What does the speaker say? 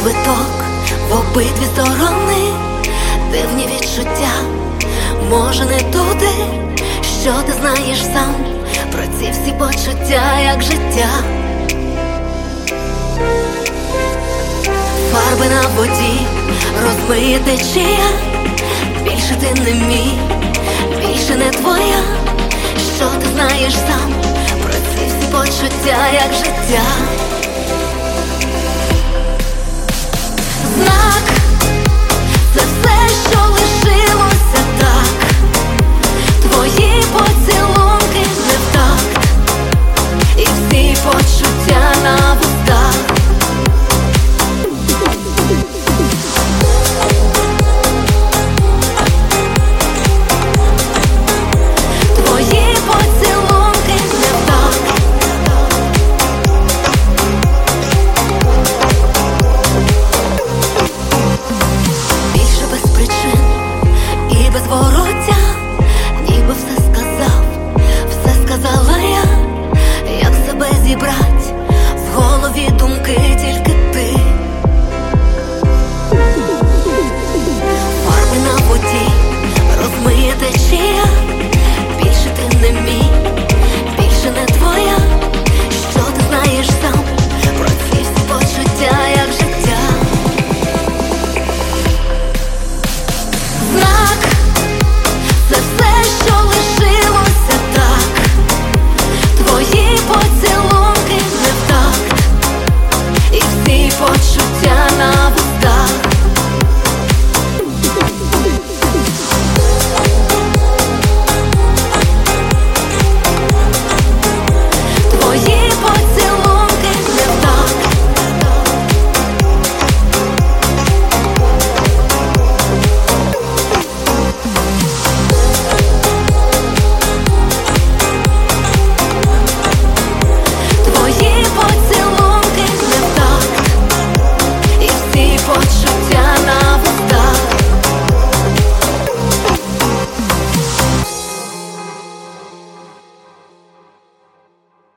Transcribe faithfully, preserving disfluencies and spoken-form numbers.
квиток в обидві сторони, дивні відчуття, може не туди, що ти знаєш сам про ці всі почуття, як життя. Фарби на воді, розмиє течія, більше ти не мій, більше не твоя, що ти знаєш сам про ці всі почуття, як життя. Знак — це все, що лишилося так, твої поцілунки не в такт, і всі почуття на